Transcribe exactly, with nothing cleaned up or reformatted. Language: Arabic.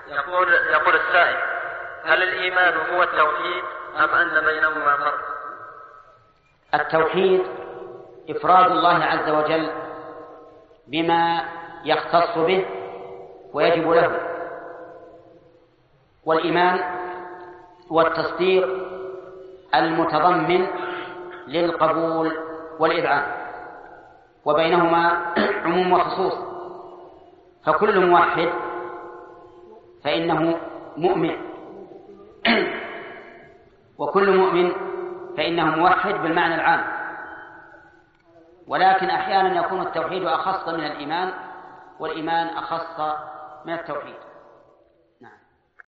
يقول يقول السائل: هل الإيمان هو التوحيد أم أن بينهما فرق؟ التوحيد إفراد الله عز وجل بما يختص به ويجب له، والإيمان والتصديق المتضمن للقبول والإذعان، وبينهما عموم وخصوص. فكل موحد فإنه مؤمن، وكل مؤمن فإنه موحد بالمعنى العام، ولكن أحيانا يكون التوحيد أخص من الإيمان والإيمان أخص من التوحيد.